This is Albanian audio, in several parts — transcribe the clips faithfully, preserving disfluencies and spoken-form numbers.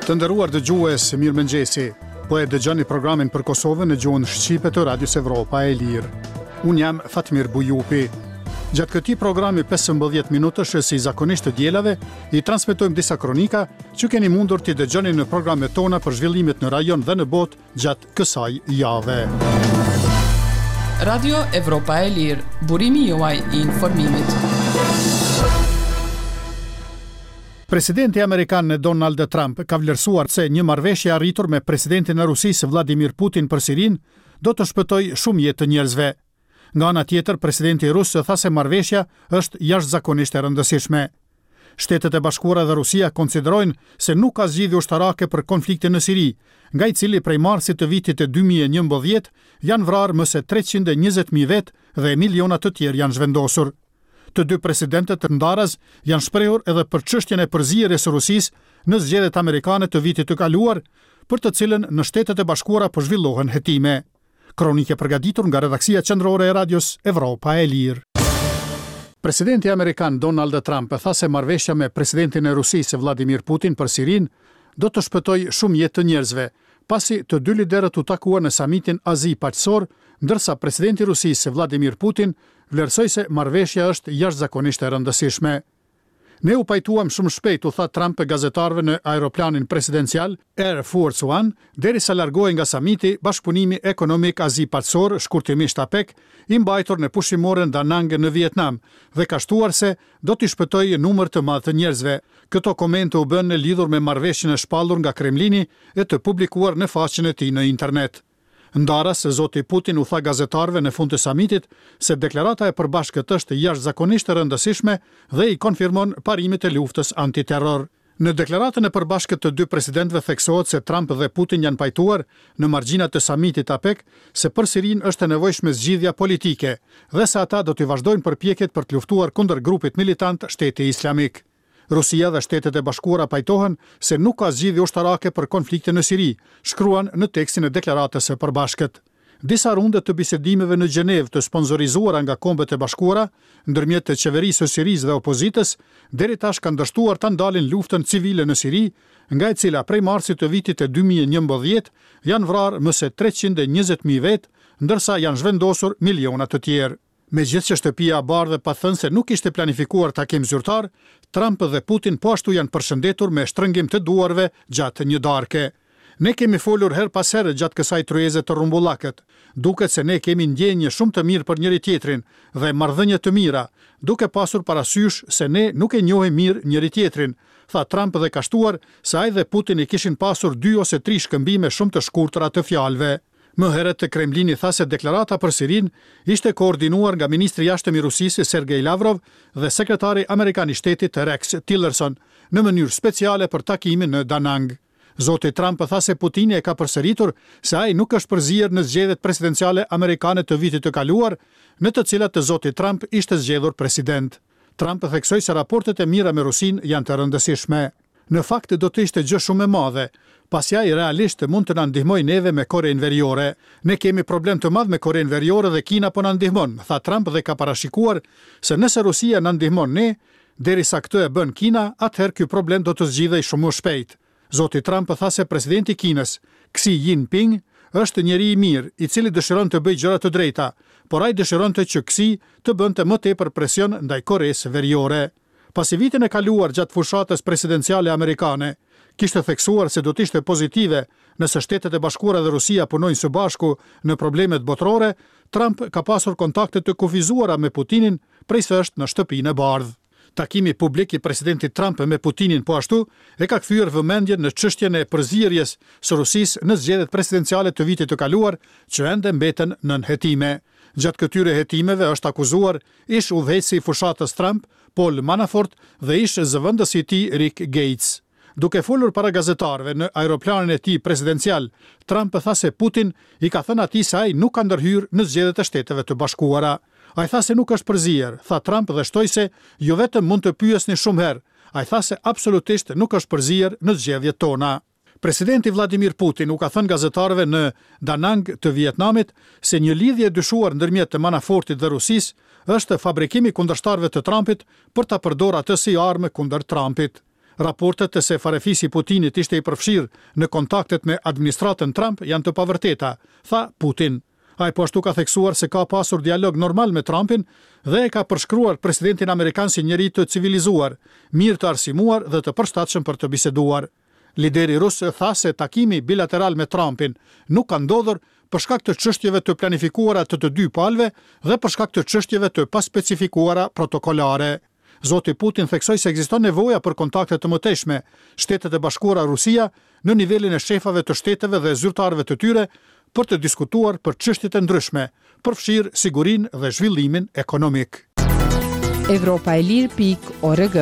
Të nderuar dëgjues, mirëmëngjesi. Po e dëgjoni programin për Kosovën në gjuhën shqipe të Radios Evropa e Lirë. Unë jam Fatmir Bujupi. Gjatë këtij programi pesëmbëdhjetë minutësh si zakonisht të dielave, i transmetojmë disa kronika që keni mundur t'i dëgjoni në programet tona për zhvillimet në rajon dhe në botë gjatë kësaj jave. Radio Evropa e Lirë, burimi juaj i informimit. Presidenti amerikan Donald Trump ka vlerësuar se një marrëveshje arritur me presidentin e Rusisë Vladimir Putin për Sirinë do të shpëtojë shumë jetë të njerëzve. Nga ana tjetër, presidenti rus tha se marrëveshja është jashtëzakonisht e rëndësishme. Shtetet e Bashkuara dhe Rusia konsiderojnë se nuk ka zgjidhje ushtarake për konfliktin në Siri, nga i cili prej marsit të vitit të dy mijë e njëmbëdhjetë janë vrarë më se treqind e njëzet mijë vetë dhe miliona të tjerë janë zhvendosur. Të dy presidentët të ndarës janë shprehur edhe për çështjen e përzierjes së Rusisë në zgjedhjet amerikane të vitit të kaluar, për të cilën në Shtetet e Bashkuara po zhvillohen hetime. Kronikë përgatitur nga redaksia qendrore e Radios Evropa e Lirë. Presidenti amerikan Donald Trump tha se marrëveshja me presidentin e Rusisë Vladimir Putin për Sirinë do të shpëtojë shumë jetë të njerëzve, pasi të dy liderët u takuan në samitin Azi Paqësor, ndërsa presidenti i Rusisë Vladimir Putin vlerësoi se marrëveshja është jashtëzakonisht e rëndësishme. Ne u pajtuam shumë shpejt, u tha Trump gazetarëve në aeroplanin presidencial Air Force One, derisa largohej nga samiti Bashkëpunimi Ekonomik Azi Paqësor, shkurtimisht APEC, i mbajtur në pushimoren Da Nang në Vietnam, dhe ka shtuar se do t'i shpëtojë numër të madh të njerëzve. Këto komente u bën në lidhur me marrëveshjen e shpallur nga Kremlini e të publikuar në faqen e tij në internet. Ndaras, zoti Putin u tha gazetarëve në fund të samitit se deklarata e përbashkët është jashtëzakonisht e rëndësishme dhe i konfirmon parimet e luftës antiterror. Në deklaratën e përbashkët të dy presidentëve theksohet se Trump dhe Putin janë pajtuar në margjinat të samitit APEC se për Sirinë është e nevojshme zgjidhja politike dhe se ata do të vazhdojnë përpjekjet për të luftuar kundër grupit militant Shteti Islamik. Rusia dhe Shtetet e Bashkuara pajtohen se nuk ka zgjidhje ushtarake për konfliktin në Siri, shkruan në tekstin e deklaratës së përbashkët. Disa runde të bisedimeve në Gjenevë të sponsorizuara nga Kombet e Bashkuara, ndërmjet të qeverisë së Sirisë dhe opozitës, deri tash kanë dështuar ta ndalin luftën civile në Siri, nga e cila prej marsit të vitit të dy mijë e njëmbëdhjetë janë vrarë më se treqind e njëzet mijë vetë, ndërsa janë zhvendosur miliona të tjerë. Megjithëse shtëpia e bardhë pa thënë se nuk ishte planifikuar takim zyrtar, Trump dhe Putin po ashtu janë përshëndetur me shtrëngim të duarve gjatë një darke. Ne kemi folur her pas here gjatë kësaj tryeze të rrumbullakët. Duket se ne kemi ndjenjë shumë të mirë për njëri tjetrin dhe marrëdhënie të mira, duke pasur parasysh se ne nuk e njohim mirë njëri tjetrin, tha Trump dhe ka shtuar se ai dhe Putin i kishin pasur dy ose tri shkëmbime shumë të shkurtra të fjalëve. Më herët të Kremlini tha se deklarata për Sirinë ishte koordinuar nga ministri i jashtëm i Rusisë Sergej Lavrov dhe sekretari amerikan i shtetit Rex Tillerson në mënyrë speciale për takimin në Da Nang. Zoti Trump tha se Putini e ka përsëritur se ai nuk është përzier në zgjedhjet presidenciale amerikane të vitit të kaluar, në të cilat të zoti Trump ishte zgjedhur president. Trump theksoi se raportet e mira me Rusinë janë të rëndësishme. Në fakt do të ishte gjë shumë e madhe, pasi ai realisht mund të na ndihmojë neve me Korenë Veriore. Ne kemi problem të madh me Korenë Veriore dhe Kina po na ndihmon, tha Trump dhe ka parashikuar se nëse Rusia na ndihmon ne, derisa këtë e bën Kina, atëherë ky problem do të zgjidhej shumë më shpejt. Zoti Trump tha se presidenti i Kinës, Xi Jinping, është njeri i mirë, i cili dëshiron të bëjë gjëra të drejta, por ai dëshironte që Xi të bënte më tepër presion ndaj Koresë Veriore. Pasi vitin e kaluar gjatë fushatës presidenciale amerikane, kishte theksuar se do të ishte pozitive nëse Shtetet e Bashkuara dhe Rusia punojnë së bashku në problemet botërore, Trump ka pasur kontakte të kufizuara me Putinin prej se është në shtëpinë e bardhë. Takimi publik i presidentit Trump me Putinin po ashtu e ka kthyer vëmendjen në çështjen e përzierjes së Rusisë në zgjedhjet presidenciale të vitit të kaluar, që ende mbeten nën hetime. Gjatë këtyre hetimeve është akuzuar ish udhëheqësi i fushatës Trump, Paul Manafort, dhe ish zëvendësi i tij Rick Gates. Duke folur para gazetarëve në aeroplanin e tij presidencial, Trump tha se Putin i ka thënë atij se ai nuk ka ndërhyrë në zgjedhjet e Shteteve të Bashkuara. Ai tha se nuk është përzier, tha Trump dhe shtoi se jo vetëm mund të pyesni shumë herë, ai tha se absolutisht nuk është përzier në zgjedhjet tona. Presidenti Vladimir Putin u ka thënë gazetarëve në Da Nang të Vietnamit se një lidhje dyshuar ndërmjet të Manafortit dhe Rusisë është fabrikimi kundërshtarëve të Trumpit për ta përdorur atë si armë kundër Trumpit. Raportet se farefisi Putinit ishte i përfshirë në kontaktet me administratën Trump janë të pavërteta, tha Putin. Ai po ashtu ka theksuar se ka pasur dialog normal me Trumpin dhe e ka përshkruar presidentin amerikan si njeri të civilizuar, mirë të arsimuar dhe të përshtatshëm për të biseduar. Lideri rus tha se takimi bilateral me Trumpin nuk ka ndodhur për shkak të çështjeve të planifikuara të të dy palëve dhe për shkak të çështjeve të paspecifikuara protokolare. Zoti Putin theksoi se ekziston nevoja për kontakte të mëtejshme Shtetet e Bashkuara Rusia në nivelin e shefave të shteteve dhe zyrtarëve të tyre për të diskutuar për çështjet e ndryshme, përfshirë sigurinë dhe zhvillimin ekonomik. Evropa e Lirë pikë org.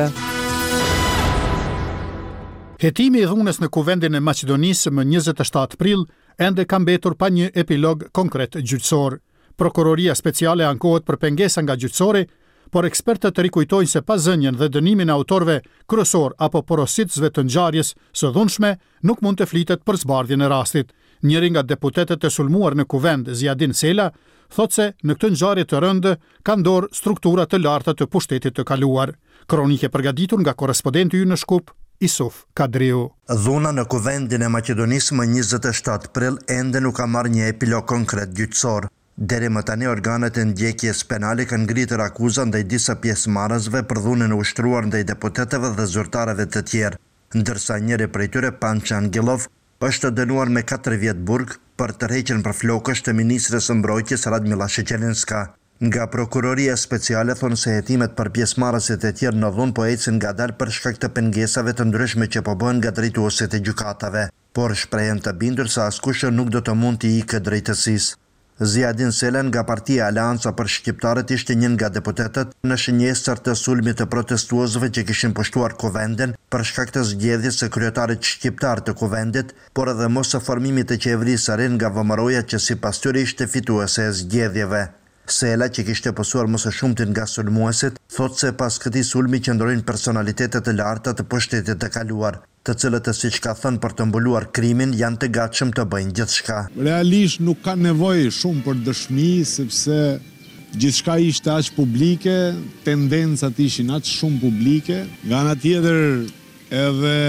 Hetimi i dhunës në kuvendin e Maqedonisë më njëzet e shtatë prill ende ka mbetur pa një epilog konkret gjyqësor. Prokuroria speciale ankohet për pengesa nga gjyqësori, por ekspertët rikujtojnë se pa zënjen dhe dënimin e autorëve kryesor apo porositësve të ngjarjes së dhunshme nuk mund të flitet për zbardhjen e rastit. Njëri nga deputetët e sulmuar në kuvend, Ziadin Sela, thotë se në këtë ngjarje të rëndë ka ndorë struktura të larta të pushtetit të kaluar. Kronike përgatitur nga korrespondenti ynë në Shkup, Isuf Kadriu. Dhuna në kuvendin e Maqedonisë më njëzet e shtatë prill ende nuk ka marrë një epilog konkret gjyqësor. Deri më tani organet e ndjekjes penale kanë ngritur akuza ndaj disa pjesëmarrësve për dhunën e ushtruar ndaj deputetëve dhe zyrtarëve të tjerë, ndërsa njëri prej tyre, Panço Angellov, është dënuar me katër vjet burg për tërheqjen për flokësh të ministres së mbrojtjes Radmila Sheqelinska. Nga prokuroria speciale thonë se hetimet për pjesëmarrësit e tjerë në dhunë po ecin ngadalë për shkak të pengesave të ndryshme që po bëhen nga drejtuesit e gjykatave, por shprehen të bindur se askush nuk do të mund të ikë drejtësisë. Ziadin Sela nga partia Aleanca për Shqiptarët ishte një nga deputetët në shënjesër të sulmit të protestuesve që kishin pushtuar kuvendin për shkak të zgjedhjes së kryetarit shqiptar të kuvendit, por edhe mos së formimit të qeverisë së re nga V M R-ja që sipas tyre ishte fituese e zgjedhjeve. Sela, që kishte pësuar më së shumtin nga sulmuesit, thotë se pas këtij sulmi qëndrojnë personalitetet të larta të pushtetit të kaluar, të cilët, siç ka thënë, për të mbuluar krimin janë të gatshëm të bëjnë gjithçka. Realisht nuk ka nevojë shumë për dëshmi, sepse gjithçka ishte aq publike, tendencat ishin aq shumë publike. Nga ana tjetër, edhe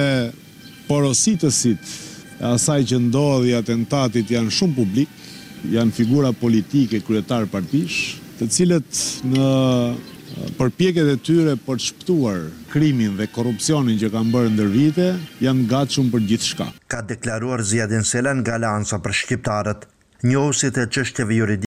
porositësit e asaj që ndodhi atentatit janë shumë publik, janë figura politike, kryetar partish, të cilët në përpjekjet e tyre për të shpëtuar krimin dhe korrupsionin që kanë bërë ndër vite, janë gatshëm për gjithçka. Ka deklaruar Ziadin Sela nga Aleanca për Shqiptarët. Njohusit e çështjeve juridike